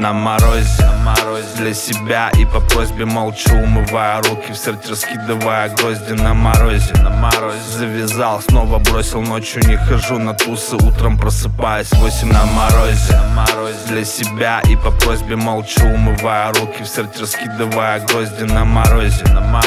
На морозе для себя и по просьбе молчу, умывая руки, в сырть раскидывая грозди. На морозе завязал, снова бросил, ночью не хожу на тусы, утром просыпаюсь 8 на морозе для себя и по просьбе молчу, умывая руки, в сырть раскидывая грозди. На морозе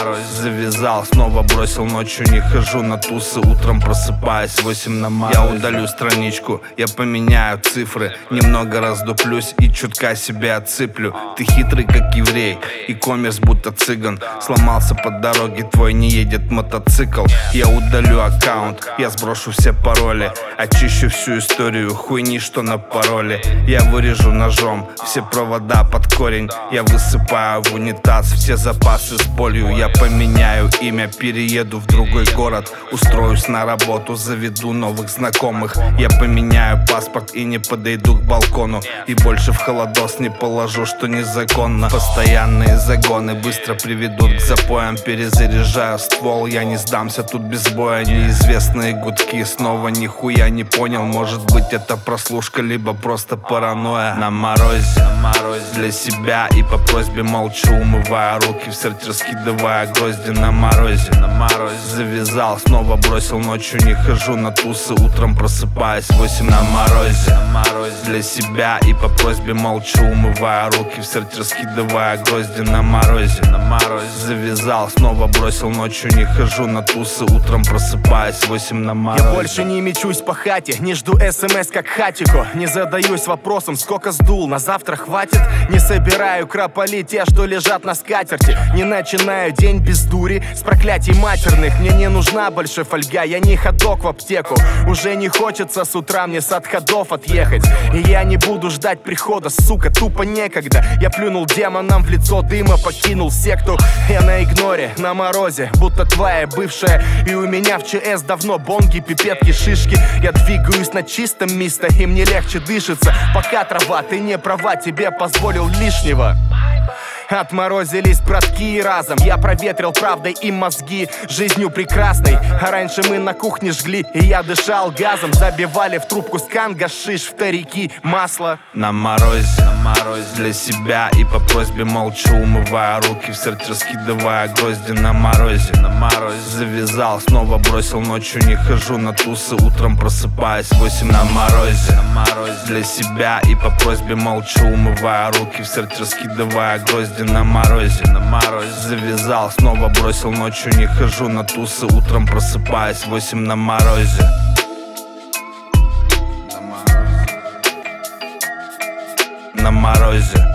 завязал, снова бросил, ночью не хожу на тусы, утром просыпаюсь 8 на морозе. Я удалю страничку, я поменяю цифры, немного раздуплюсь и чутка себе отсыплю. Ты хитрый как еврей и коммерс будто цыган. Сломался по дороге, твой не едет мотоцикл. Я удалю аккаунт, я сброшу все пароли, очищу всю историю хуйни, что на пароле. Я вырежу ножом все провода под корень, я высыпаю в унитаз все запасы с болью. Я поменяю имя, перееду в другой город, устроюсь на работу, заведу новых знакомых. Я поменяю паспорт и не подойду к балкону, и больше в холодос не положу, что незаконно. Постоянные загоны быстро приведут к запоям, перезаряжаю ствол, я не сдамся тут без боя. Неизвестные гудки, снова нихуя не понял, может быть это прослушка, либо просто паранойя. На морозе для себя и по просьбе молчу, умывая руки, в сырть раскидывая грозди. На морозе завязал, снова бросил, ночью не хожу на тусы, утром просыпаюсь 8 на морозе для себя и по просьбе молчу, умывая руки, в сырть раскидывая грозди. На морозе завязал, снова бросил, ночью не хожу на тусы, утром просыпаюсь 8 на морозе. Я больше не мечусь по хате, не жду СМС как хатико, не задаюсь вопросом, сколько сдул, на завтра хватит. Не собираю крополи те, что лежат на скатерти, не начинаю день без дури с проклятий матерных. Мне не нужна больше фольга, я не ходок в аптеку, уже не хочется с утра мне с отходов отъехать. И я не буду ждать прихода, сука, тупо некогда. Я плюнул демонам в лицо дыма, покинул секту. Я на игноре, на морозе, будто твоя бывшая. И у меня в ЧС давно бонги, пипетки, шишки. Я двигаюсь на чистом месте, и мне легче дышится. Пока трава, ты не права, тебе позволил лишнего. Отморозились братки разом, я проветрил правдой им мозги, жизнью прекрасной. А раньше мы на кухне жгли, и я дышал газом. Забивали в трубку скан, гашиш, вторики, масло. На морозе для себя и по просьбе молчу, умывая руки, в сырть раскидывая грозди. На морозе завязал, снова бросил, ночью не хожу на тусы, утром просыпаюсь 8 на морозе для себя и по просьбе молчу, умывая руки, в сырть раскидывая грозди. На морозе завязал, снова бросил, ночью не хожу на тусы, утром просыпаюсь 8 на морозе. На морозе.